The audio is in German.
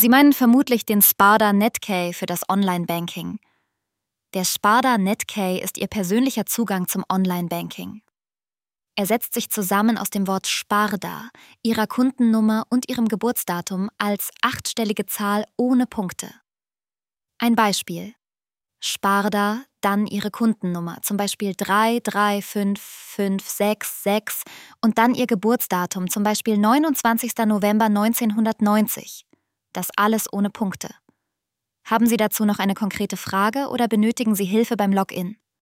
Sie meinen vermutlich den Sparda Netkey für das Online-Banking. Der Sparda Netkey ist Ihr persönlicher Zugang zum Online-Banking. Er setzt sich zusammen aus dem Wort Sparda, Ihrer Kundennummer und Ihrem Geburtsdatum als 8-stellige Zahl ohne Punkte. Ein Beispiel: Sparda, dann Ihre Kundennummer, zum Beispiel 3355666 und dann Ihr Geburtsdatum, zum Beispiel 29. November 1990. Das alles ohne Punkte. Haben Sie dazu noch eine konkrete Frage oder benötigen Sie Hilfe beim Login?